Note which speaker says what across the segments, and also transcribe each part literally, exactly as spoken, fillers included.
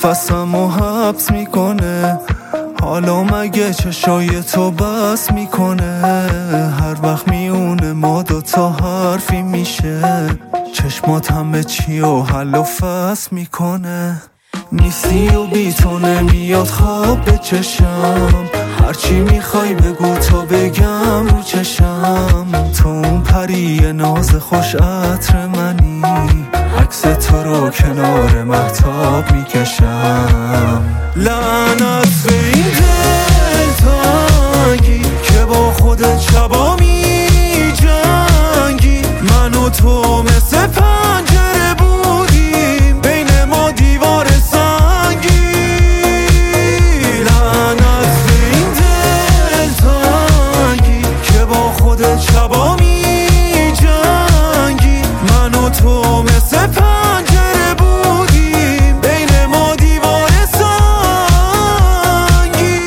Speaker 1: نفسم و حبس میکنه. حالا مگه چشای تو بس میکنه؟ هر وقت میونه ما دوتا حرفی میشه. چشمات همه چی و حل و فصل میکنه. نیستی و بی تو نمیاد خواب به چشم. هرچی میخوای بگو تا بگم رو چشم. تو اون پری ناز خوش عطر منی. عکس تو رو کنار مهتاب میکشم. لعنت به این دل تنگی که با خودت شبا میجنگی. من و تو مثل پنجره بودیم بین ما دیوار سنگی. لعنت به این دل تنگی که با خودت شبا میجنگی. من و تو مثل پنجره بودیم بین ما دیوار سنگی.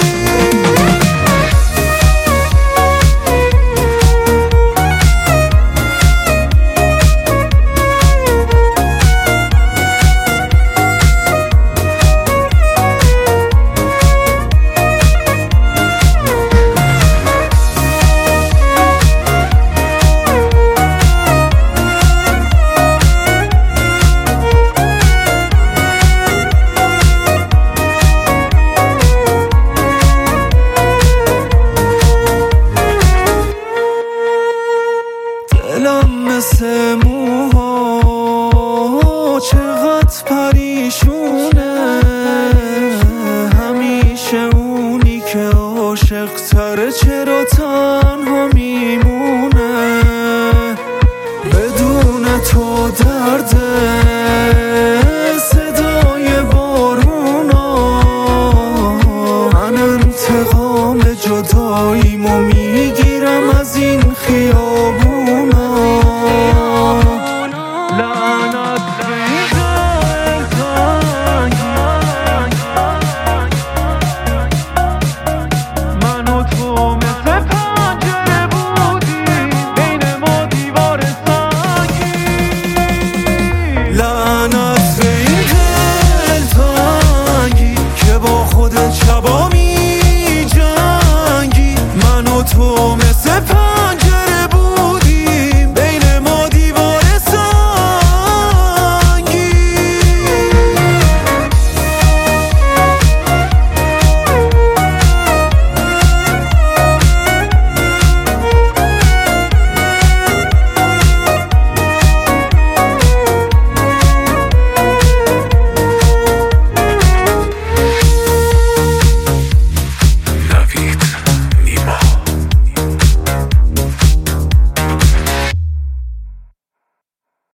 Speaker 1: دلم مثل موها چقدر پریشونه. همیشه اونی که عاشق تره چرا تنها میمونه؟ بدون تو درده صدای بارونا. من انتقام جداییمو میگیرم از این خیابونا. لعنت به این دل تنگی. من و تو مثل پنجره بودیم بین ما دیوار سنگی. لعنت به این دل تنگی که با خودت شبا میجنگی. من و تو